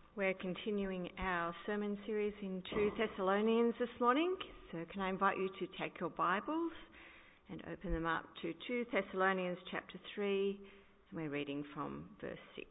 We're continuing our sermon series in 2 Thessalonians this morning, so can I invite you to take your Bibles and open them up to 2 Thessalonians chapter 3, and we're reading from verse 6.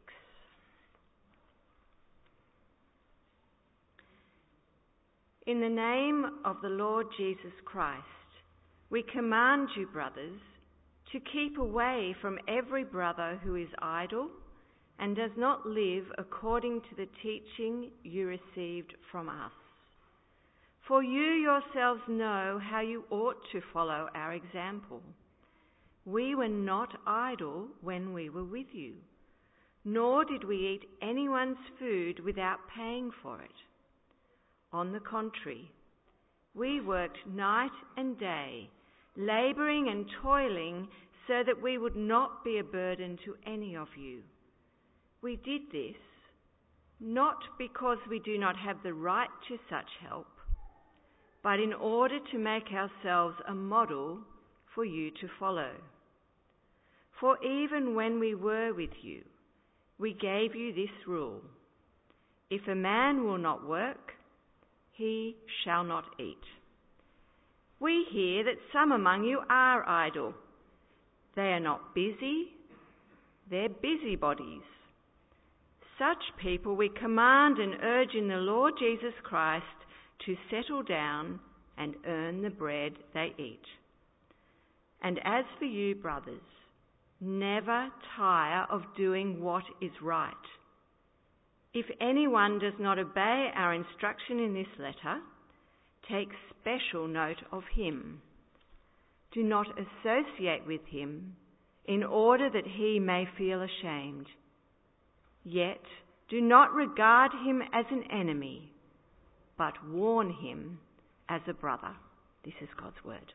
In the name of the Lord Jesus Christ, we command you, brothers, to keep away from every brother who is idle and does not live according to the teaching you received from us. For you yourselves know how you ought to follow our example. We were not idle when we were with you, nor did we eat anyone's food without paying for it. On the contrary, we worked night and day, labouring and toiling so that we would not be a burden to any of you. We did this not because we do not have the right to such help, but in order to make ourselves a model for you to follow. For even when we were with you, we gave you this rule: if a man will not work, he shall not eat. We hear that some among you are idle. They are not busy, they're busybodies. Such people we command and urge in the Lord Jesus Christ to settle down and earn the bread they eat. And as for you, brothers, never tire of doing what is right. If anyone does not obey our instruction in this letter, take special note of him. Do not associate with him in order that he may feel ashamed. Yet do not regard him as an enemy, but warn him as a brother. This is God's word.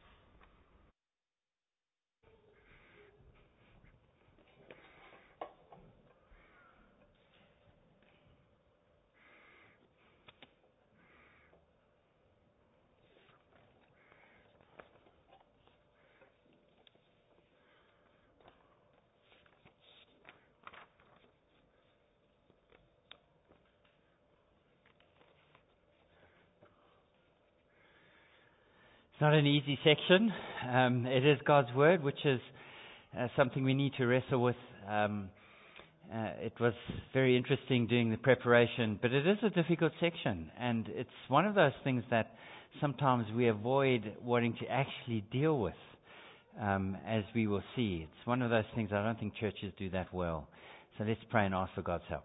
It's not an easy section. It is God's word, which is something we need to wrestle with. It was very interesting doing the preparation, but it is a difficult section, and it's one of those things that sometimes we avoid wanting to actually deal with, as we will see. It's one of those things I don't think churches do that well. So let's pray and ask for God's help.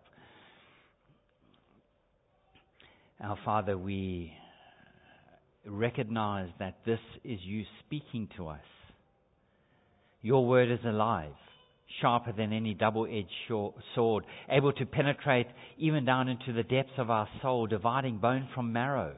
Our Father, we recognize that this is you speaking to us. Your word is alive, sharper than any double-edged sword, able to penetrate even down into the depths of our soul, dividing bone from marrow.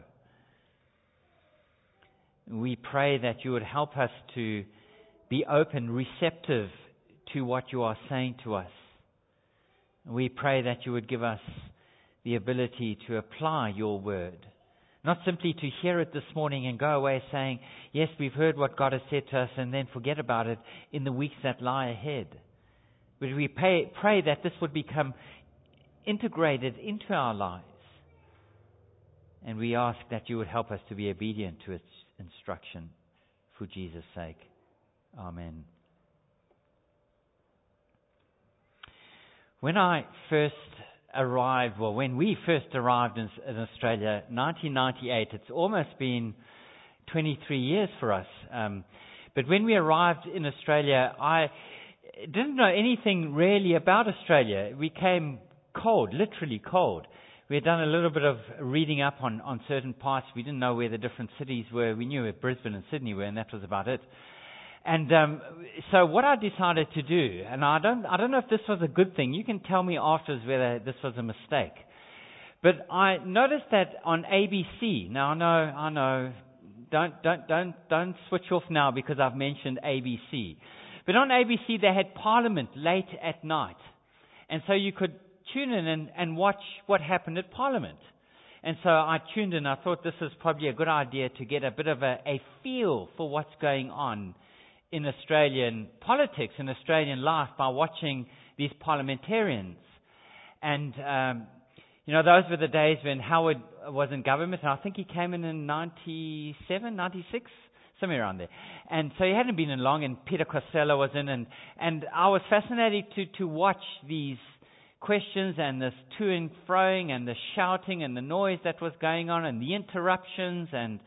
We pray that you would help us to be open, receptive to what you are saying to us. We pray that you would give us the ability to apply your word. Not simply to hear it this morning and go away saying, yes, we've heard what God has said to us, and then forget about it in the weeks that lie ahead. But we pray that this would become integrated into our lives. And we ask that you would help us to be obedient to its instruction for Jesus' sake. Amen. When we first arrived in Australia, 1998, it's almost been 23 years for us. But when we arrived in Australia, I didn't know anything really about Australia. We came cold, literally cold. We had done a little bit of reading up on certain parts. We didn't know where the different cities were. We knew where Brisbane and Sydney were, and that was about it. And so what I decided to do, and I don't know if this was a good thing. You can tell me afterwards whether this was a mistake. But I noticed that on ABC. Now I know. Don't switch off now because I've mentioned ABC. But on ABC they had Parliament late at night, and so you could tune in and watch what happened at Parliament. And so I tuned in. I thought this was probably a good idea to get a bit of a feel for what's going on in Australian politics, in Australian life, by watching these parliamentarians. And Those were the days when Howard was in government, and I think he came in 97, 96, somewhere around there. And so he hadn't been in long, and Peter Costello was in, and I was fascinated to watch these questions and this to and froing and the shouting and the noise that was going on and the interruptions, and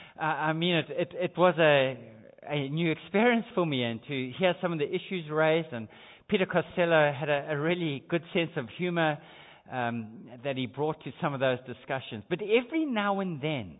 it was a new experience for me, and to hear some of the issues raised. And Peter Costello had a really good sense of humor that he brought to some of those discussions. But every now and then,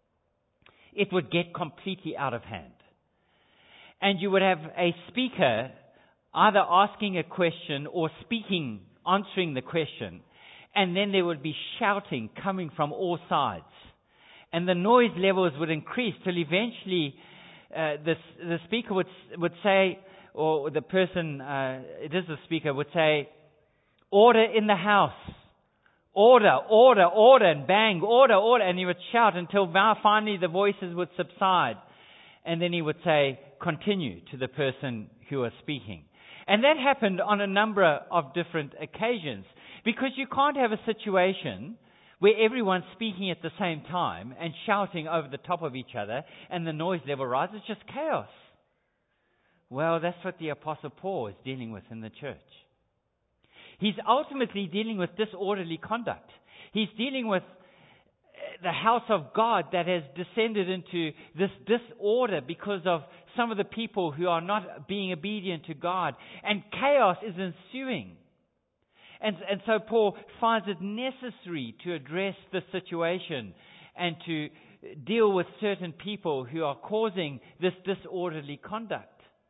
it would get completely out of hand. And you would have a speaker either asking a question or answering the question, and then there would be shouting coming from all sides. And the noise levels would increase till eventually the speaker would say, or the person, it is the speaker, would say, "Order in the house. Order, order, order," and bang, "Order, order," and he would shout until finally the voices would subside. And then he would say, "Continue," to the person who was speaking. And that happened on a number of different occasions, because you can't have a situation where everyone's speaking at the same time and shouting over the top of each other and the noise level rises. It's just chaos. Well, that's what the Apostle Paul is dealing with in the church. He's ultimately dealing with disorderly conduct. He's dealing with the house of God that has descended into this disorder because of some of the people who are not being obedient to God, and chaos is ensuing. And so Paul finds it necessary to address the situation and to deal with certain people who are causing this disorderly conduct.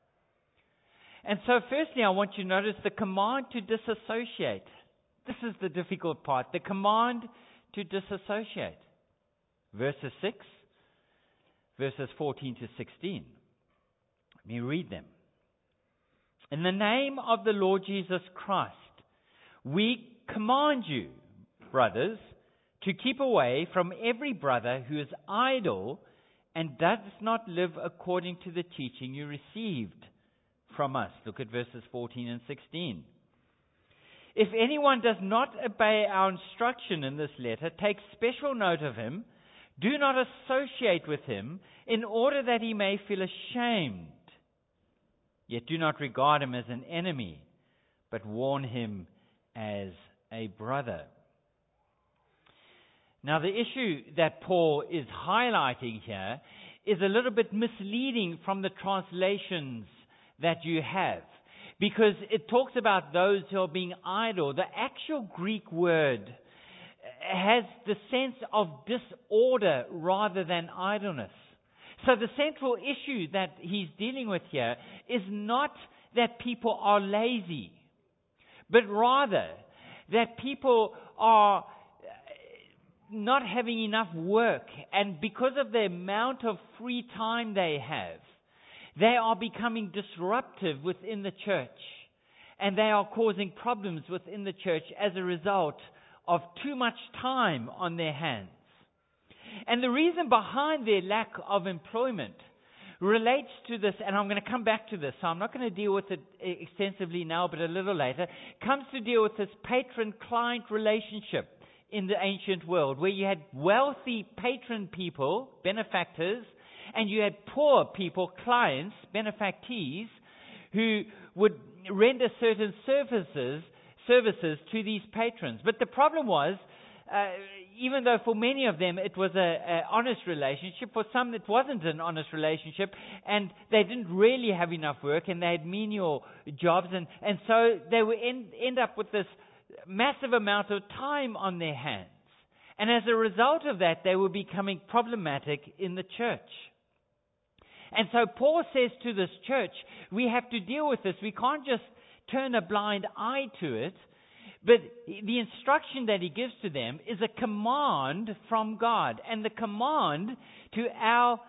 And so firstly, I want you to notice the command to disassociate. This is the difficult part. The command to disassociate. Verses 6, verses 14 to 16. Let me read them. "In the name of the Lord Jesus Christ, we command you, brothers, to keep away from every brother who is idle and does not live according to the teaching you received from us." Look at verses 14 and 16. "If anyone does not obey our instruction in this letter, take special note of him. Do not associate with him, in order that he may feel ashamed. Yet do not regard him as an enemy, but warn him as a brother." Now, the issue that Paul is highlighting here is a little bit misleading from the translations that you have, because it talks about those who are being idle. The actual Greek word has the sense of disorder rather than idleness. So the central issue that he's dealing with here is not that people are lazy, but rather that people are not having enough work, and because of the amount of free time they have, they are becoming disruptive within the church, and they are causing problems within the church as a result of too much time on their hands. And the reason behind their lack of employment relates to this, and I'm going to come back to this, so I'm not going to deal with it extensively now, but a little later, comes to deal with this patron-client relationship in the ancient world, where you had wealthy patron people, benefactors, and you had poor people, clients, benefactees, who would render certain services to these patrons. But the problem was, even though for many of them it was an honest relationship, for some it wasn't an honest relationship, and they didn't really have enough work, and they had menial jobs, and so they would end up with this massive amount of time on their hands. And as a result of that, they were becoming problematic in the church. And so Paul says to this church, we have to deal with this. We can't just turn a blind eye to it. But the instruction that he gives to them is a command from God. And the command to our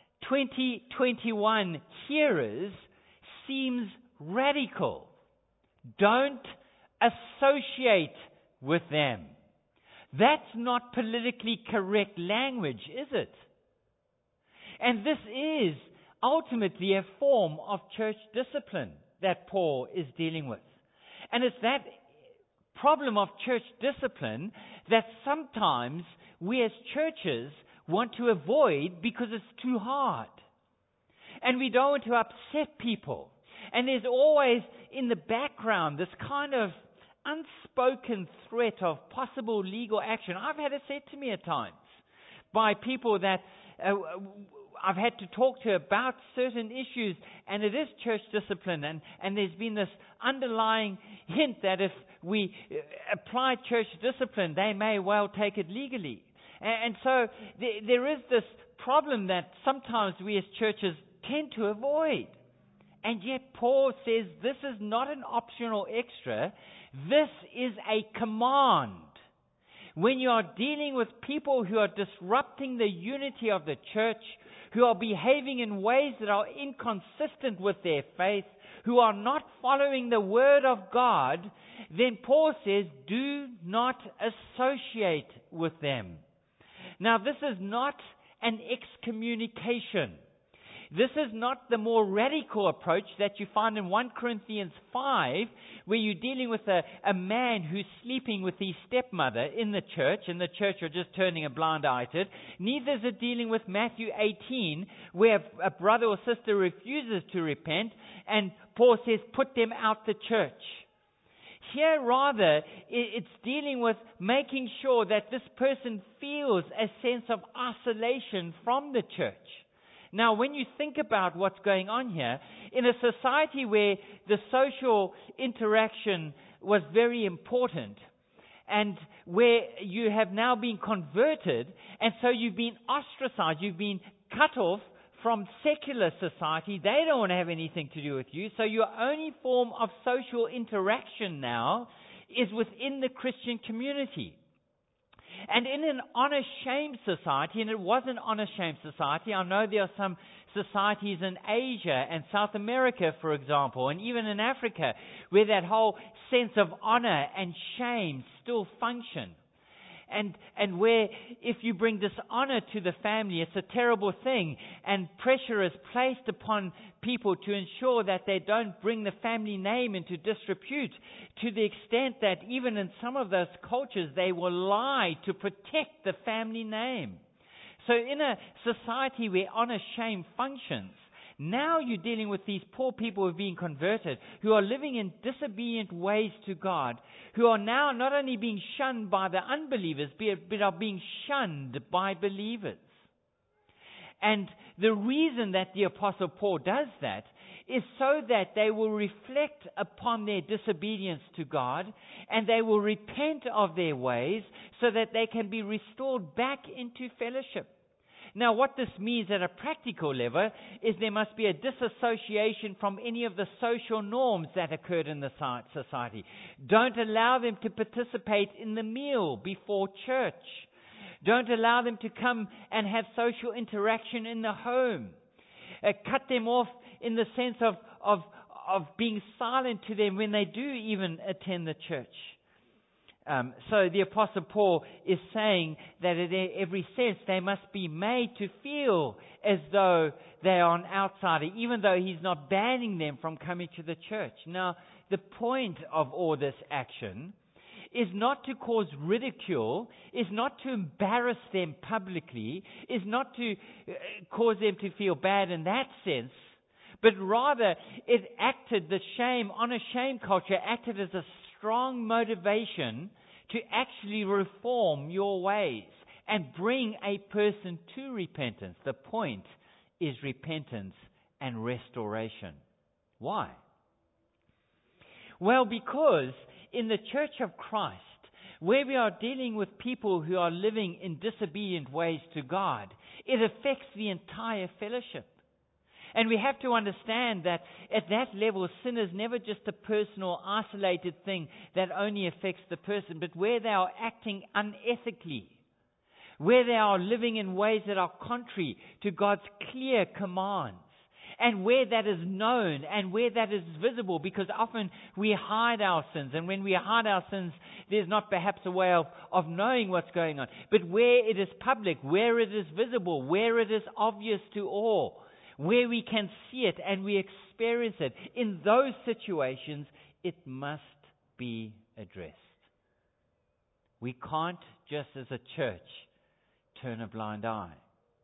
2021 hearers seems radical. Don't associate with them. That's not politically correct language, is it? And this is ultimately a form of church discipline that Paul is dealing with. And it's that problem of church discipline that sometimes we as churches want to avoid because it's too hard. And we don't want to upset people. And there's always in the background this kind of unspoken threat of possible legal action. I've had it said to me at times by people that I've had to talk to about certain issues, and it is church discipline, and there's been this underlying hint that if we apply church discipline, they may well take it legally. And so there is this problem that sometimes we as churches tend to avoid. And yet Paul says this is not an optional extra. This is a command. When you are dealing with people who are disrupting the unity of the church, who are behaving in ways that are inconsistent with their faith, who are not following the word of God, then Paul says, do not associate with them. Now, this is not an excommunication. This is not the more radical approach that you find in 1 Corinthians 5, where you're dealing with a man who's sleeping with his stepmother in the church, and the church are just turning a blind eye to it. Neither is it dealing with Matthew 18, where a brother or sister refuses to repent, and Paul says, put them out the church. Here, rather, it's dealing with making sure that this person feels a sense of isolation from the church. Now, when you think about what's going on here, in a society where the social interaction was very important, and where you have now been converted, and so you've been ostracized, you've been cut off from secular society, they don't want to have anything to do with you, so your only form of social interaction now is within the Christian community. And in an honor-shame society, and it was an honor-shame society, I know there are some societies in Asia and South America, for example, and even in Africa, where that whole sense of honor and shame still function. And where if you bring dishonor to the family, it's a terrible thing, and pressure is placed upon people to ensure that they don't bring the family name into disrepute, to the extent that even in some of those cultures they will lie to protect the family name. So in a society where honor shame functions, now you're dealing with these poor people who have been converted, who are living in disobedient ways to God, who are now not only being shunned by the unbelievers, but are being shunned by believers. And the reason that the Apostle Paul does that is so that they will reflect upon their disobedience to God, and they will repent of their ways so that they can be restored back into fellowship. Now, what this means at a practical level is there must be a disassociation from any of the social norms that occurred in the society. Don't allow them to participate in the meal before church. Don't allow them to come and have social interaction in the home. Cut them off in the sense of being silent to them when they do even attend the church. So the Apostle Paul is saying that in every sense they must be made to feel as though they are an outsider, even though he's not banning them from coming to the church. Now, the point of all this action is not to cause ridicule, is not to embarrass them publicly, is not to cause them to feel bad in that sense, but rather it acted, the shame, honor shame culture acted as a strong motivation to actually reform your ways and bring a person to repentance. The point is repentance and restoration. Why? Well, because in the Church of Christ, where we are dealing with people who are living in disobedient ways to God, it affects the entire fellowship. And we have to understand that at that level, sin is never just a personal, isolated thing that only affects the person, but where they are acting unethically, where they are living in ways that are contrary to God's clear commands, and where that is known and where that is visible, because often we hide our sins, and when we hide our sins, there's not perhaps a way of knowing what's going on. But where it is public, where it is visible, where it is obvious to all, where we can see it and we experience it, in those situations, it must be addressed. We can't just as a church turn a blind eye.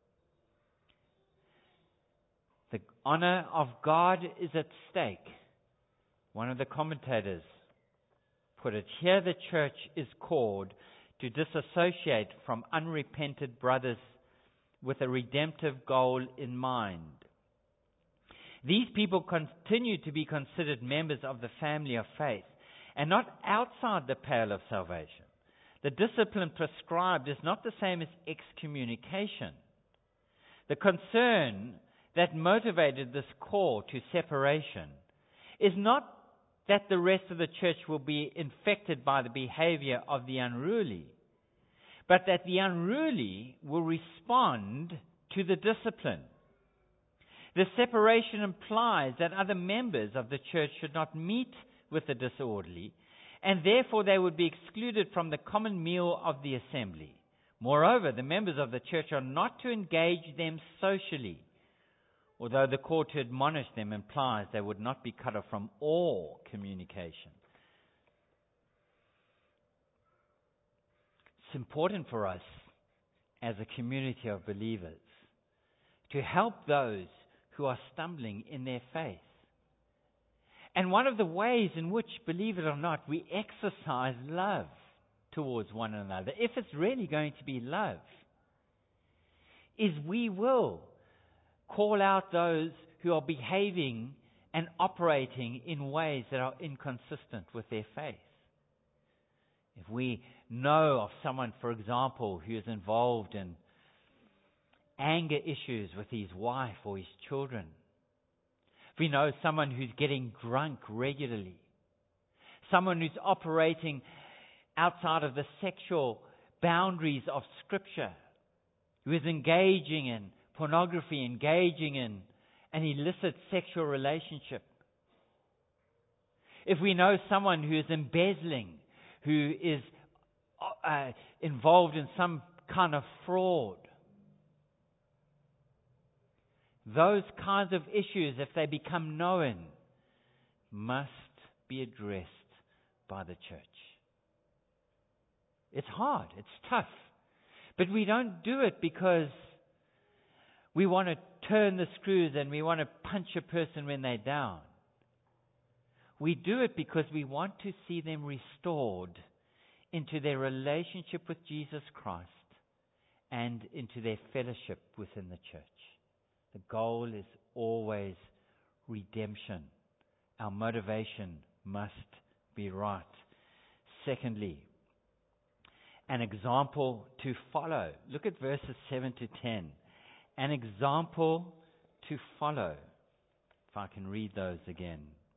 The honor of God is at stake. One of the commentators put it, here the church is called to disassociate from unrepented brothers with a redemptive goal in mind. These people continue to be considered members of the family of faith and not outside the pale of salvation. The discipline prescribed is not the same as excommunication. The concern that motivated this call to separation is not that the rest of the church will be infected by the behavior of the unruly, but that the unruly will respond to the discipline. The separation implies that other members of the church should not meet with the disorderly, and therefore they would be excluded from the common meal of the assembly. Moreover, the members of the church are not to engage them socially, although the call to admonish them implies they would not be cut off from all communication. It's important for us as a community of believers to help those who are stumbling in their faith. And one of the ways in which, believe it or not, we exercise love towards one another, if it's really going to be love, is we will call out those who are behaving and operating in ways that are inconsistent with their faith. If we know of someone, for example, who is involved in anger issues with his wife or his children, if we know someone who's getting drunk regularly, someone who's operating outside of the sexual boundaries of Scripture, who is engaging in pornography, engaging in an illicit sexual relationship. If we know someone who is embezzling, who is involved in some kind of fraud, those kinds of issues, if they become known, must be addressed by the church. It's hard, it's tough, but we don't do it because we want to turn the screws and we want to punch a person when they're down. We do it because we want to see them restored into their relationship with Jesus Christ and into their fellowship within the church. The goal is always redemption. Our motivation must be right. Secondly, an example to follow. Look at verses 7 to 10. An example to follow. If I can read those again.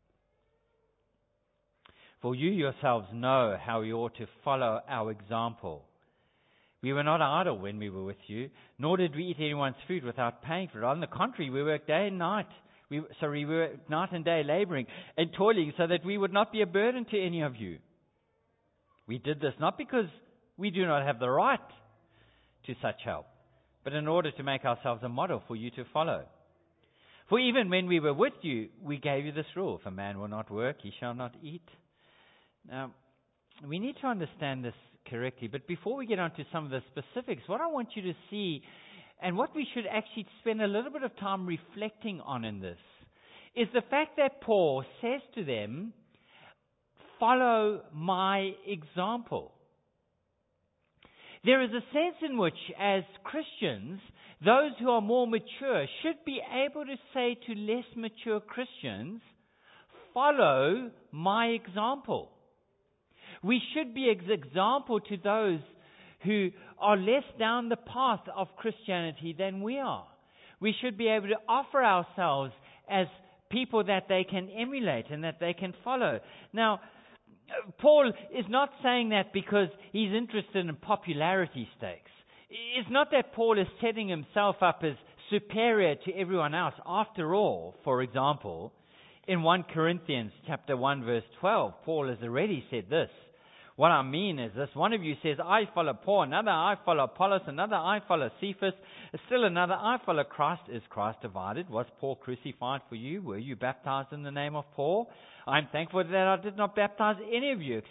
For you yourselves know how we ought to follow our example. We were not idle when we were with you, nor did we eat anyone's food without paying for it. On the contrary, we worked day and night. We worked night and day laboring and toiling so that we would not be a burden to any of you. We did this not because we do not have the right to such help, but in order to make ourselves a model for you to follow. For even when we were with you, we gave you this rule: if a man will not work, he shall not eat. Now, we need to understand this correctly, but before we get on to some of the specifics, what I want you to see, and what we should actually spend a little bit of time reflecting on in this, is the fact that Paul says to them, follow my example. There is a sense in which, as Christians, those who are more mature should be able to say to less mature Christians, follow my example. We should be an example to those who are less down the path of Christianity than we are. We should be able to offer ourselves as people that they can emulate and that they can follow. Now, Paul is not saying that because he's interested in popularity stakes. It's not that Paul is setting himself up as superior to everyone else. After all, for example, in 1 Corinthians chapter 1 verse 12, Paul has already said this. What I mean is this: one of you says, I follow Paul, another I follow Apollos, another I follow Cephas, still another I follow Christ. Is Christ divided? Was Paul crucified for you? Were you baptized in the name of Paul? I'm thankful that I did not baptize any of you except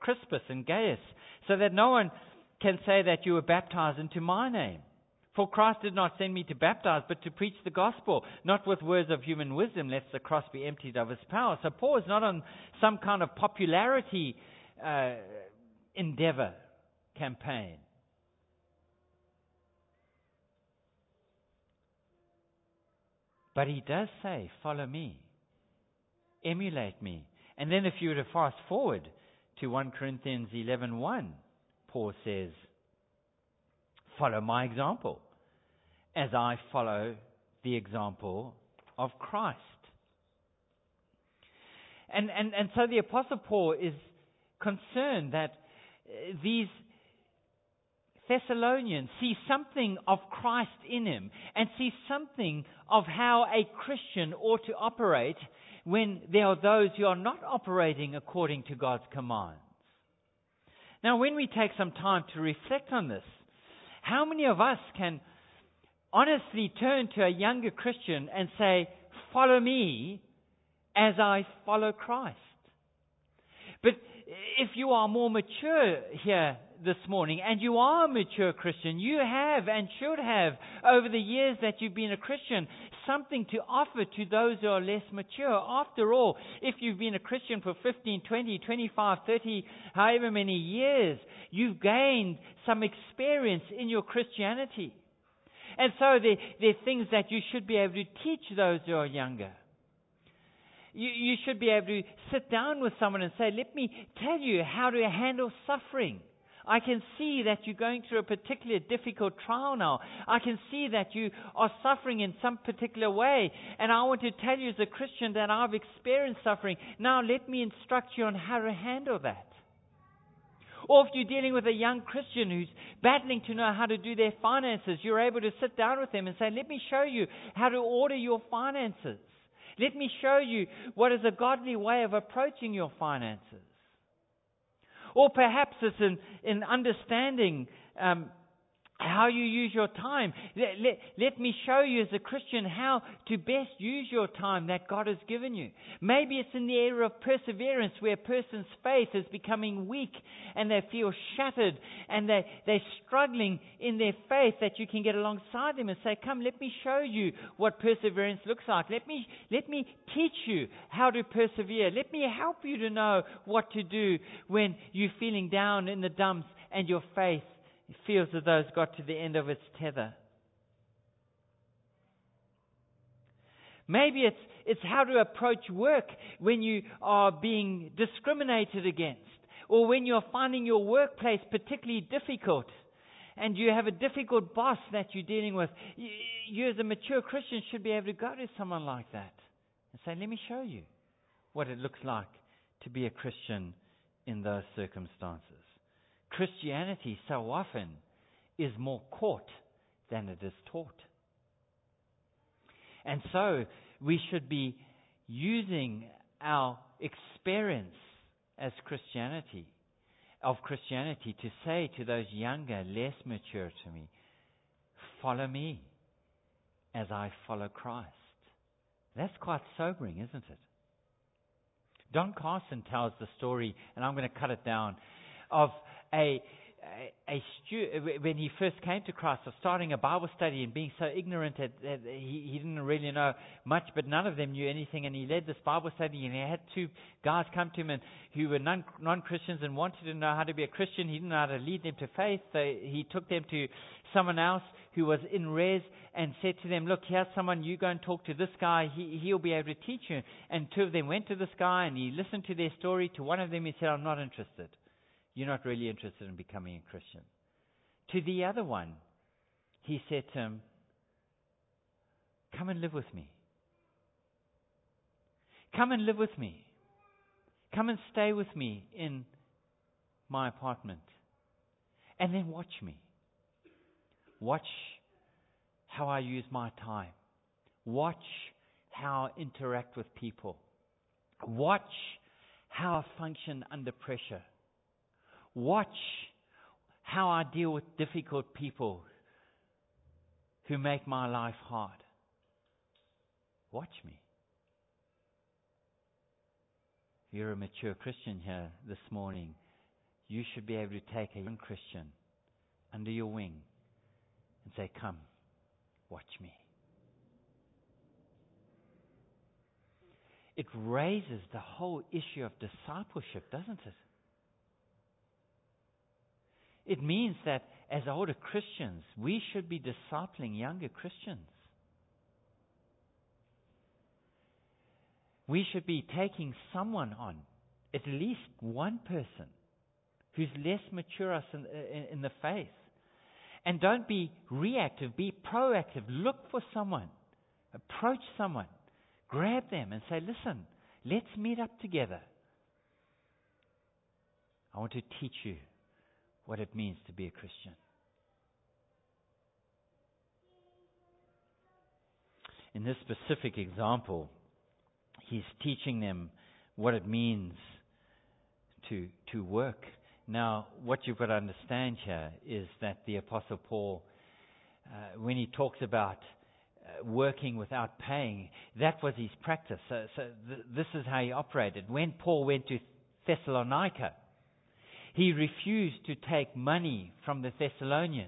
Crispus and Gaius, so that no one can say that you were baptized into my name. For Christ did not send me to baptize, but to preach the gospel, not with words of human wisdom, lest the cross be emptied of its power. So Paul is not on some kind of popularity endeavor, campaign. But he does say, follow me, emulate me. And then if you were to fast forward to 1 Corinthians 11:1, Paul says, follow my example, as I follow the example of Christ. And so the Apostle Paul is concerned that these Thessalonians see something of Christ in him and see something of how a Christian ought to operate when there are those who are not operating according to God's commands. Now, when we take some time to reflect on this, how many of us can honestly turn to a younger Christian and say, follow me as I follow Christ? But if you are more mature here this morning, and you are a mature Christian, you have and should have, over the years that you've been a Christian, something to offer to those who are less mature. After all, if you've been a Christian for 15, 20, 25, 30, however many years, you've gained some experience in your Christianity. And so there are things that you should be able to teach those who are younger. You should be able to sit down with someone and say, let me tell you how to handle suffering. I can see that you're going through a particularly difficult trial now. I can see that you are suffering in some particular way. And I want to tell you as a Christian that I've experienced suffering. Now let me instruct you on how to handle that. Or if you're dealing with a young Christian who's battling to know how to do their finances, you're able to sit down with them and say, let me show you how to order your finances. Let me show you what is a godly way of approaching your finances. Or perhaps it's in understanding how you use your time. Let me show you as a Christian how to best use your time that God has given you. Maybe it's in the area of perseverance where a person's faith is becoming weak and they feel shattered and they're struggling in their faith, that you can get alongside them and say, come, let me show you what perseverance looks like. Let me teach you how to persevere. Let me help you to know what to do when you're feeling down in the dumps and your faith it feels as though it's got to the end of its tether. Maybe it's how to approach work when you are being discriminated against, or when you're finding your workplace particularly difficult and you have a difficult boss that you're dealing with. You as a mature Christian should be able to go to someone like that and say, let me show you what it looks like to be a Christian in those circumstances. Christianity so often is more caught than it is taught. And so we should be using our experience as Christianity to say to those younger, less mature to me, follow me as I follow Christ. That's quite sobering, isn't it? Don Carson tells the story, and I'm going to cut it down, of when he first came to Christ, of starting a Bible study and being so ignorant that he didn't really know much, but none of them knew anything. And he led this Bible study, and he had two guys come to him and who were non-Christians and wanted to know how to be a Christian. He didn't know how to lead them to faith, so he took them to someone else who was in res and said to them, look, here's someone, you go and talk to this guy, he'll be able to teach you. And two of them went to this guy, and he listened to their story. To one of them he said, I'm not interested. You're not really interested in becoming a Christian. To the other one, he said to him, come and live with me. Come and live with me. Come and stay with me in my apartment. And then watch me. Watch how I use my time. Watch how I interact with people. Watch how I function under pressure. Watch how I deal with difficult people who make my life hard. Watch me. If you're a mature Christian here this morning, you should be able to take a young Christian under your wing and say, come, watch me. It raises the whole issue of discipleship, doesn't it? It means that as older Christians, we should be discipling younger Christians. We should be taking someone on, at least one person, who's less mature in the faith. And don't be reactive, be proactive. Look for someone. Approach someone. Grab them and say, listen, let's meet up together. I want to teach you what it means to be a Christian. In this specific example, he's teaching them what it means to work. Now, what you've got to understand here is that the Apostle Paul, when he talks about working without paying, that was his practice. So this is how he operated. When Paul went to Thessalonica, he refused to take money from the Thessalonians.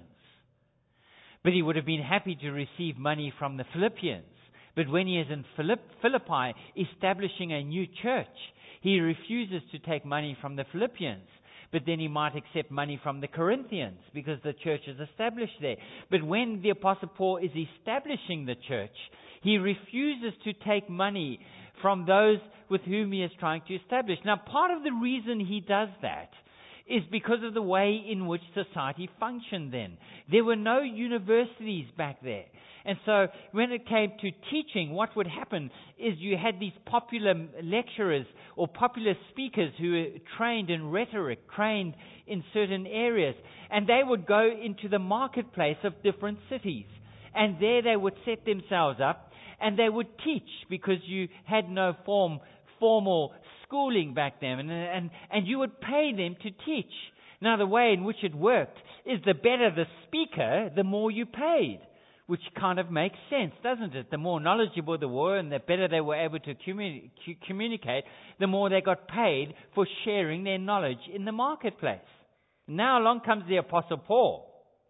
But he would have been happy to receive money from the Philippians. But when he is in Philippi establishing a new church, he refuses to take money from the Philippians. But then he might accept money from the Corinthians because the church is established there. But when the Apostle Paul is establishing the church, he refuses to take money from those with whom he is trying to establish. Now, part of the reason he does that is because of the way in which society functioned then. There were no universities back there. And so when it came to teaching, what would happen is you had these popular lecturers or popular speakers who were trained in rhetoric, trained in certain areas, and they would go into the marketplace of different cities. And there they would set themselves up and they would teach because you had no formal schooling back then, and you would pay them to teach. Now, the way in which it worked is the better the speaker, the more you paid, which kind of makes sense, doesn't it? The more knowledgeable they were and the better they were able to communicate, the more they got paid for sharing their knowledge in the marketplace. Now along comes the Apostle Paul.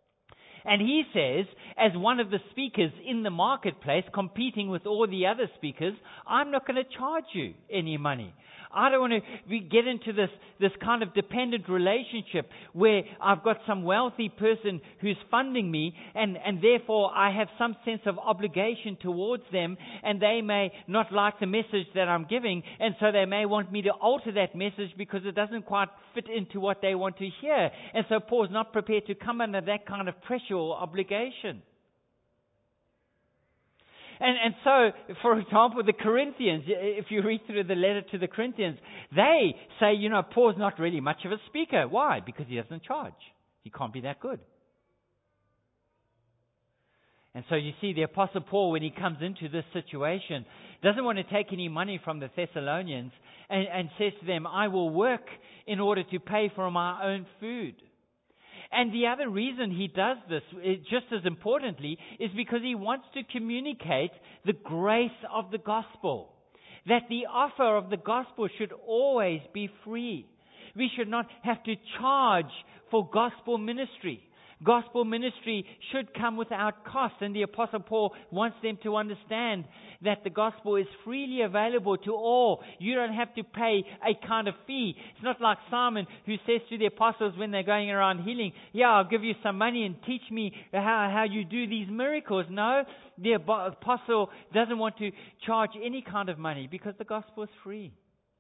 And he says, as one of the speakers in the marketplace, competing with all the other speakers, I'm not going to charge you any money. I don't want to get into this kind of dependent relationship where I've got some wealthy person who's funding me and therefore I have some sense of obligation towards them, and they may not like the message that I'm giving, and so they may want me to alter that message because it doesn't quite fit into what they want to hear. And so Paul's not prepared to come under that kind of pressure or obligation. And so, for example, the Corinthians, if you read through the letter to the Corinthians, they say, Paul's not really much of a speaker. Why? Because he doesn't charge. He can't be that good. And so you see the Apostle Paul, when he comes into this situation, doesn't want to take any money from the Thessalonians and says to them, I will work in order to pay for my own food. And the other reason he does this, just as importantly, is because he wants to communicate the grace of the gospel. That the offer of the gospel should always be free. We should not have to charge for gospel ministry. Gospel ministry should come without cost, and the Apostle Paul wants them to understand that the gospel is freely available to all. You don't have to pay a kind of fee. It's not like Simon who says to the apostles when they're going around healing, I'll give you some money and teach me how you do these miracles. No, the apostle doesn't want to charge any kind of money because the gospel is free.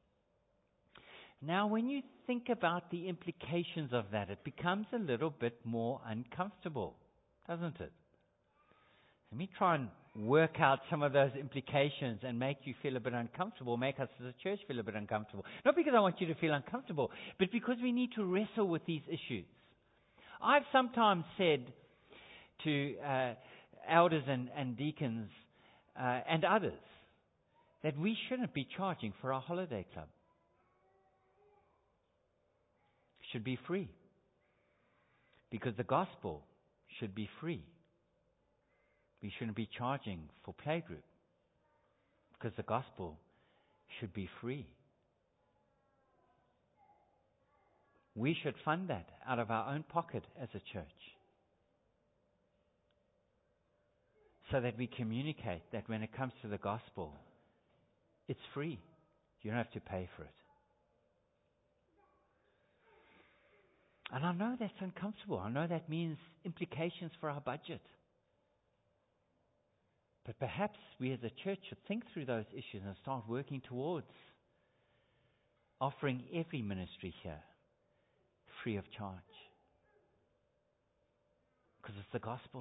Now, when you think about the implications of that, it becomes a little bit more uncomfortable, doesn't it? Let me try and work out some of those implications and make you feel a bit uncomfortable, make us as a church feel a bit uncomfortable. Not because I want you to feel uncomfortable, but because we need to wrestle with these issues. I've sometimes said to elders and deacons and others that we shouldn't be charging for our holiday club. Should be free, because the gospel should be free. We shouldn't be charging for playgroup, because the gospel should be free. we should fund that out of our own pocket as a church, so that we communicate that when it comes to the gospel, it's free. You don't have to pay for it. And I know that's uncomfortable. I know that means implications for our budget. But perhaps we as a church should think through those issues and start working towards offering every ministry here free of charge. Because it's the gospel.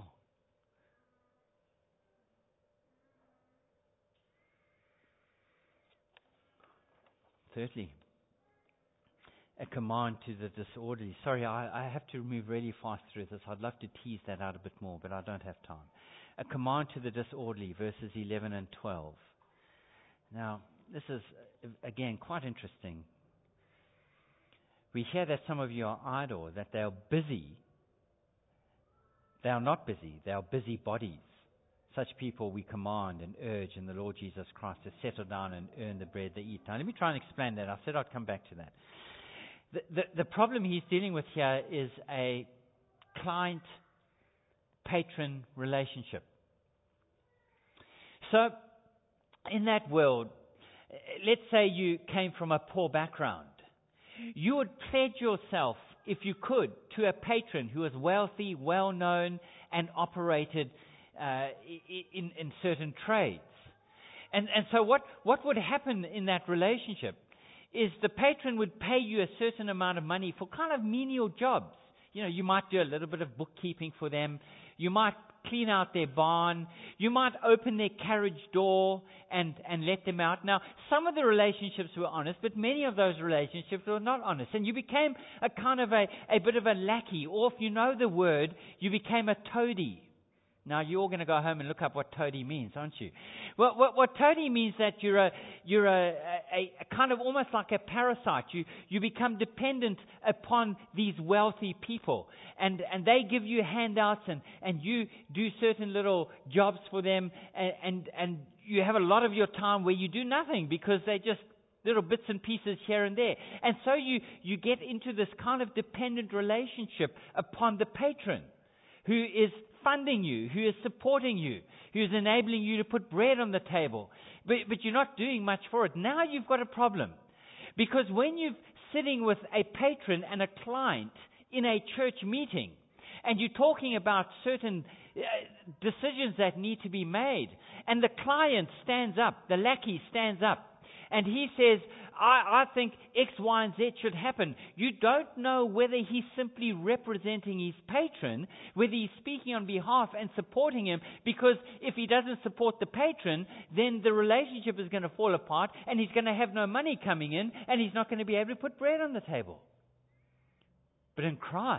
Thirdly, a command to the disorderly. Sorry, I have to move really fast through this. I'd love to tease that out a bit more, but I don't have time. A command to the disorderly, verses 11 and 12. Now, this is, again, quite interesting. We hear that some of you are idle, that they are busy. They are not busy. They are busybodies. Such people we command and urge in the Lord Jesus Christ to settle down and earn the bread they eat. Now, let me try and explain that. I said I'd come back to that. The problem he's dealing with here is a client-patron relationship. So, in that world, let's say you came from a poor background. You would pledge yourself, if you could, to a patron who was wealthy, well-known, and operated in certain trades. And so what would happen in that relationship is the patron would pay you a certain amount of money for kind of menial jobs. You know, you might do a little bit of bookkeeping for them. You might clean out their barn. You might open their carriage door and let them out. Now, some of the relationships were honest, but many of those relationships were not honest. And you became a kind of a bit of a lackey, or if you know the word, you became a toady. Now, you're all going to go home and look up what toady means, aren't you? Well, what toady means that you're a kind of almost like a parasite. You become dependent upon these wealthy people. And they give you handouts and you do certain little jobs for them. And you have a lot of your time where you do nothing because they just little bits and pieces here and there. And so you get into this kind of dependent relationship upon the patron who is funding you, who is supporting you, who is enabling you to put bread on the table. But you're not doing much for it. Now you've got a problem. Because when you're sitting with a patron and a client in a church meeting, and you're talking about certain decisions that need to be made, and the client stands up, the lackey stands up, and he says, I think X, Y, and Z should happen. You don't know whether he's simply representing his patron, whether he's speaking on behalf and supporting him, because if he doesn't support the patron, then the relationship is going to fall apart, and he's going to have no money coming in, and he's not going to be able to put bread on the table. But in Christ,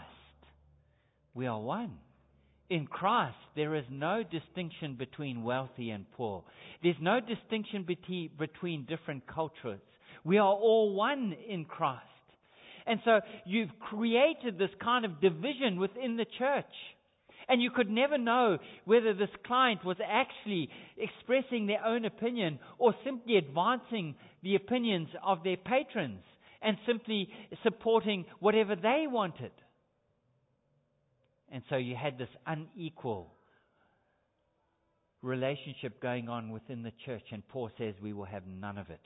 we are one. In Christ, there is no distinction between wealthy and poor. There's no distinction between different cultures. We are all one in Christ. And so you've created this kind of division within the church. And you could never know whether this client was actually expressing their own opinion or simply advancing the opinions of their patrons and simply supporting whatever they wanted. And so you had this unequal relationship going on within the church, and Paul says we will have none of it.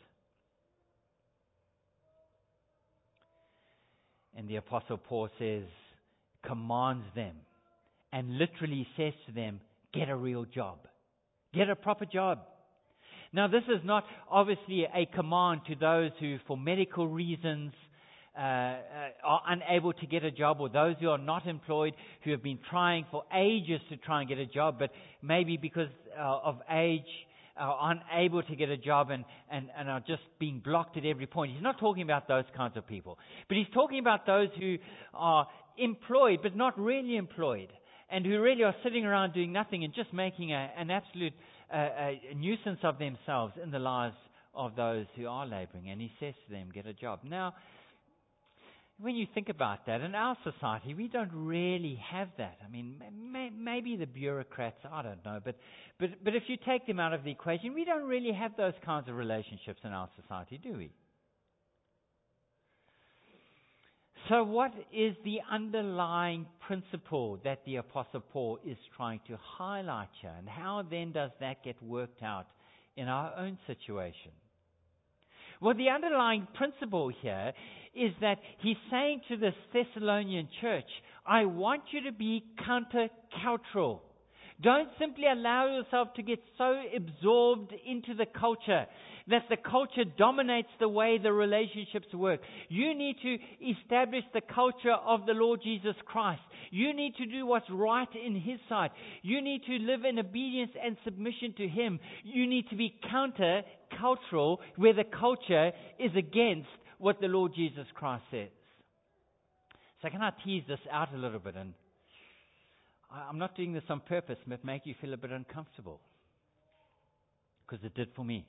And the Apostle Paul commands them, and literally says to them, get a real job. Get a proper job. Now, this is not obviously a command to those who, for medical reasons, are unable to get a job, or those who are not employed, who have been trying for ages to try and get a job, but maybe because of age are unable to get a job and are just being blocked at every point. He's not talking about those kinds of people, but he's talking about those who are employed but not really employed, and who really are sitting around doing nothing and just making an absolute a nuisance of themselves in the lives of those who are laboring. And he says to them, get a job. Now, when you think about that, in our society, we don't really have that. I mean, maybe the bureaucrats, I don't know, but if you take them out of the equation, we don't really have those kinds of relationships in our society, do we? So what is the underlying principle that the Apostle Paul is trying to highlight here? And how then does that get worked out in our own situation? Well, the underlying principle here is that he's saying to this Thessalonian church, I want you to be countercultural. Don't simply allow yourself to get so absorbed into the culture that the culture dominates the way the relationships work. You need to establish the culture of the Lord Jesus Christ. You need to do what's right in His sight. You need to live in obedience and submission to Him. You need to be counter-cultural where the culture is against what the Lord Jesus Christ says. So can I tease this out a little bit? And I'm not doing this on purpose, but make you feel a bit uncomfortable. Because it did for me.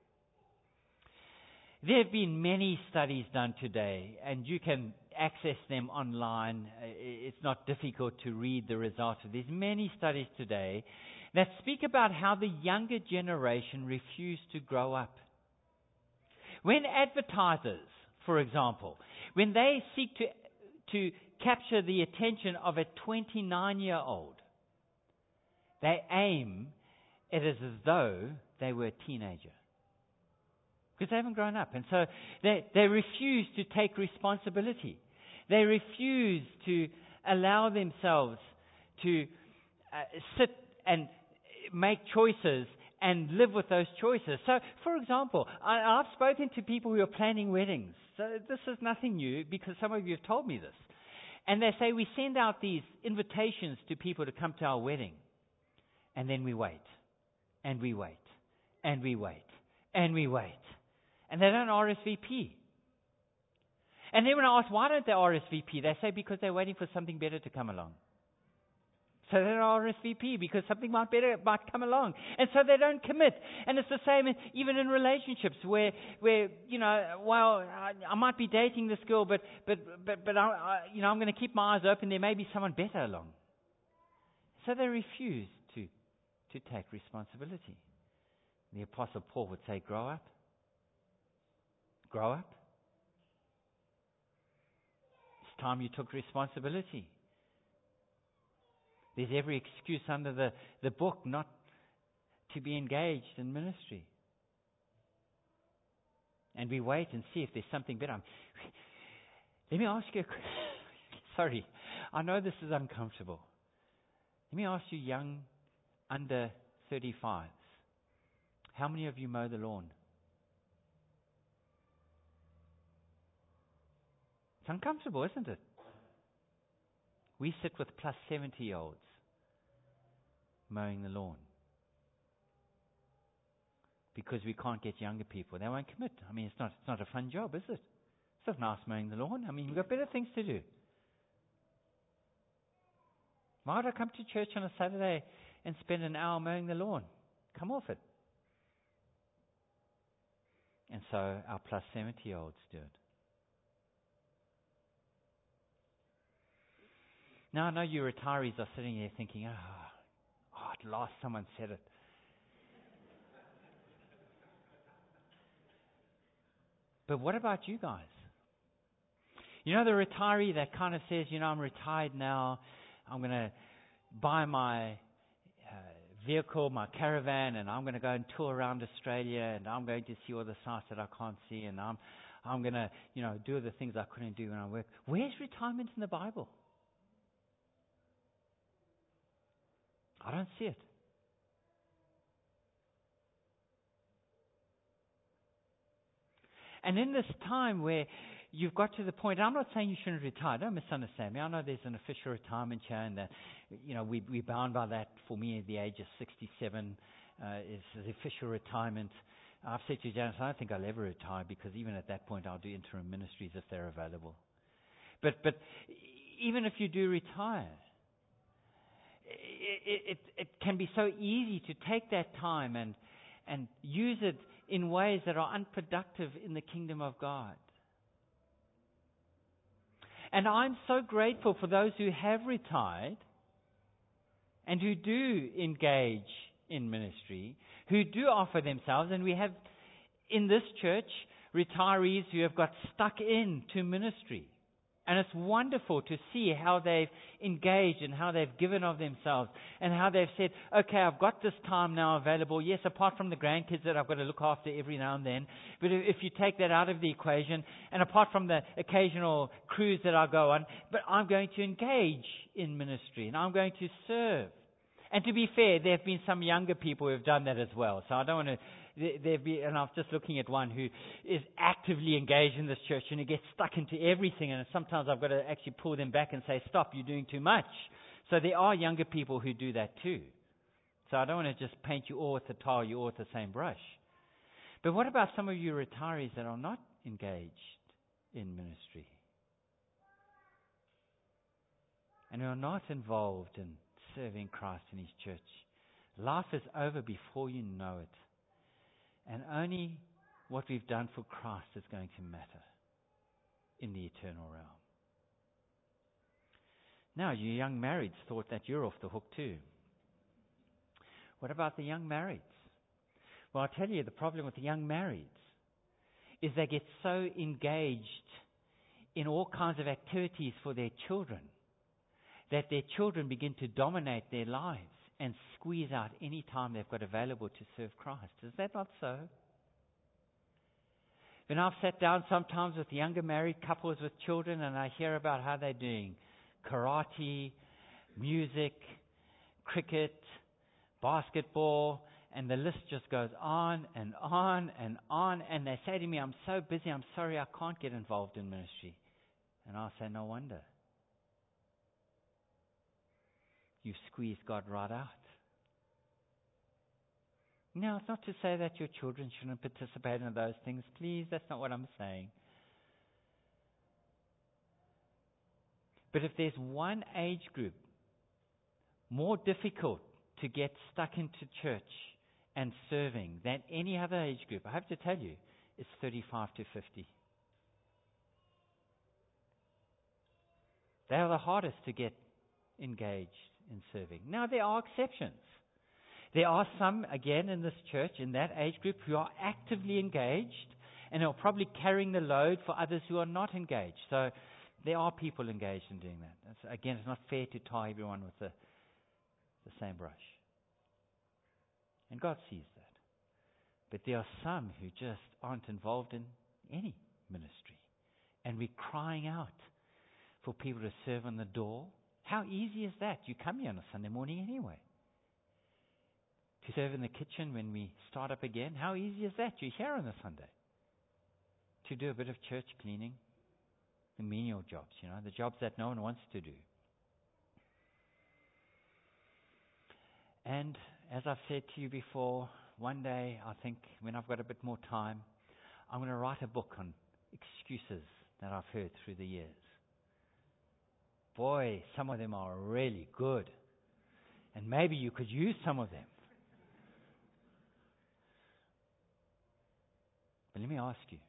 There have been many studies done today, and you can access them online. It's not difficult to read the results of these. Many studies today that speak about how the younger generation refuse to grow up. When advertisers, for example, when they seek to capture the attention of a 29-year-old, they aim at it as though they were a teenager. Because they haven't grown up. And so they refuse to take responsibility. They refuse to allow themselves to sit and make choices and live with those choices. So, for example, I've spoken to people who are planning weddings. So this is nothing new because some of you have told me this. And they say we send out these invitations to people to come to our wedding. And then we wait. And we wait. And we wait. And we wait. And they don't RSVP. And then when I ask, why don't they RSVP? They say because they're waiting for something better to come along. So they don't RSVP because something might come along. And so they don't commit. And it's the same even in relationships where you know, well, I might be dating this girl, but I'm going to keep my eyes open. There may be someone better along. So they refuse to take responsibility. The Apostle Paul would say, grow up. Grow up. It's time you took responsibility. There's every excuse under the book not to be engaged in ministry. And we wait and see if there's something better. Let me ask you a question. Sorry, I know this is uncomfortable. Let me ask you young, under 35s. How many of you mow the lawn? It's uncomfortable, isn't it? We sit with plus 70-year-olds mowing the lawn because we can't get younger people. They won't commit. I mean, it's not a fun job, is it? It's not nice mowing the lawn. I mean, we've got better things to do. Why would I come to church on a Saturday and spend an hour mowing the lawn? Come off it. And so our plus 70-year-olds do it. Now, I know you retirees are sitting there thinking, at last someone said it. But what about you guys? You know, the retiree that kind of says, I'm retired now. I'm going to buy my vehicle, my caravan, and I'm going to go and tour around Australia, and I'm going to see all the sights that I can't see, and I'm going to, do the things I couldn't do when I work. Where's retirement in the Bible? I don't see it. And in this time where you've got to the point, I'm not saying you shouldn't retire. Don't misunderstand me. I know there's an official retirement here, and that, we're bound by that. For me, at the age of 67 is the official retirement. I've said to Janice, I don't think I'll ever retire because even at that point, I'll do interim ministries if they're available. But even if you do retire, it can be so easy to take that time and use it in ways that are unproductive in the kingdom of God. And I'm so grateful for those who have retired and who do engage in ministry, who do offer themselves. And we have in this church retirees who have got stuck into ministry. And it's wonderful to see how they've engaged and how they've given of themselves and how they've said, okay, I've got this time now available. Yes, apart from the grandkids that I've got to look after every now and then. But if you take that out of the equation, and apart from the occasional cruise that I go on, but I'm going to engage in ministry and I'm going to serve. And to be fair, there have been some younger people who have done that as well. So I don't want to, and I'm just looking at one who is actively engaged in this church and who gets stuck into everything. And sometimes I've got to actually pull them back and say, stop, you're doing too much. So there are younger people who do that too. So I don't want to just paint you all with the tar, you all with the same brush. But what about some of you retirees that are not engaged in ministry? And who are not involved in serving Christ in His church? Life is over before you know it. And only what we've done for Christ is going to matter in the eternal realm. Now, you young marrieds thought that you're off the hook too. What about the young marrieds? Well, I'll tell you, the problem with the young marrieds is they get so engaged in all kinds of activities for their children that their children begin to dominate their lives and squeeze out any time they've got available to serve Christ. Is that not so? When I've sat down sometimes with younger married couples with children and I hear about how they're doing karate, music, cricket, basketball, and the list just goes on and on and on, and they say to me, I'm so busy, I'm sorry I can't get involved in ministry. And I'll say, no wonder. You've squeezed God right out. Now, it's not to say that your children shouldn't participate in those things. Please, that's not what I'm saying. But if there's one age group more difficult to get stuck into church and serving than any other age group, I have to tell you, it's 35 to 50. They are the hardest to get engaged in serving. Now, there are exceptions. There are some, again, in this church, in that age group, who are actively engaged and are probably carrying the load for others who are not engaged. So there are people engaged in doing that. Again, it's not fair to tie everyone with the same brush. And God sees that. But there are some who just aren't involved in any ministry. And we're crying out for people to serve on the door. How easy is that? You come here on a Sunday morning anyway. To serve in the kitchen when we start up again. How easy is that? You're here on a Sunday. To do a bit of church cleaning. The menial jobs, the jobs that no one wants to do. And as I've said to you before, one day, I think, when I've got a bit more time, I'm going to write a book on excuses that I've heard through the years. Boy, some of them are really good. And maybe you could use some of them. But let me ask you.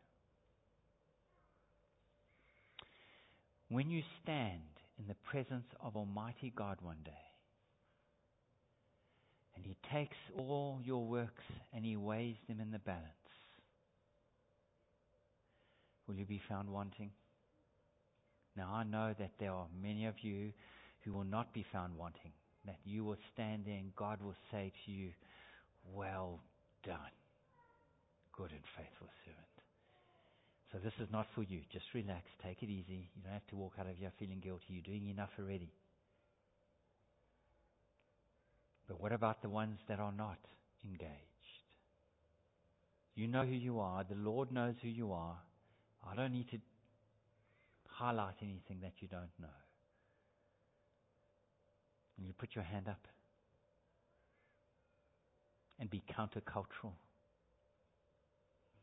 When you stand in the presence of Almighty God one day, and He takes all your works and He weighs them in the balance, will you be found wanting? Now, I know that there are many of you who will not be found wanting, that you will stand there and God will say to you, well done, good and faithful servant. So this is not for you. Just relax, take it easy. You don't have to walk out of here feeling guilty. You're doing enough already. But what about the ones that are not engaged? You know who you are. The Lord knows who you are. I don't need to highlight anything that you don't know. And you put your hand up and be countercultural.